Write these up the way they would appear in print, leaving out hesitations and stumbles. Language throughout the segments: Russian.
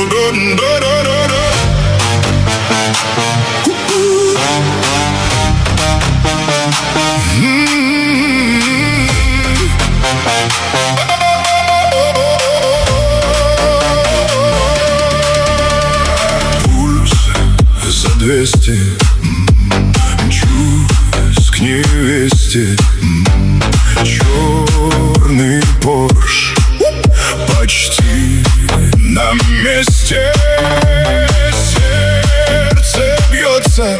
Пульс за 200, мчусь к невесте. Черный Порш почти на месте. Сердце бьется,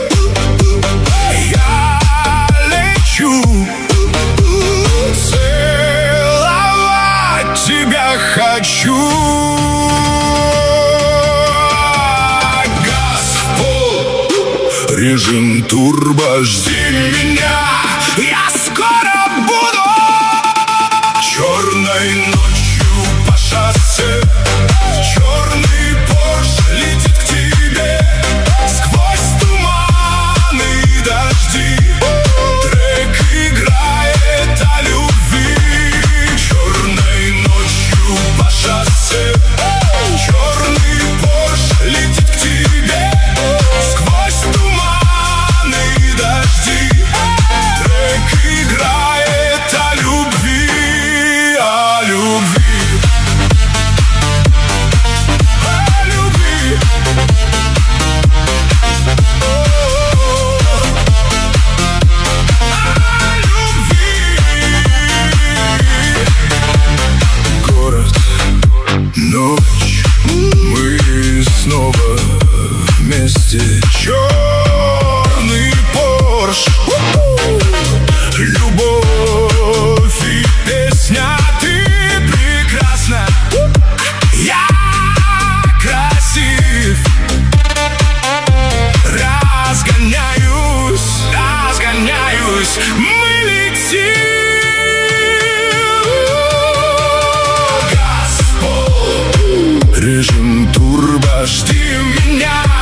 я лечу. Целовать тебя хочу. Газ в пол, режим турбо, жди меня, я скоро буду. Черной ночью по шоссе черный Порш летит к тебе. Сквозь туманы и дожди трек играет о любви. Черной ночью по шоссе черный Порш летит к тебе. Сквозь туманы и дожди трек играет о любви, о любви. Ночь, мы снова вместе. Черный Порш, любовь и песня. Ты прекрасна, я красив. Разгоняюсь, разгоняюсь, мы летим. Режим турбо, жди меня.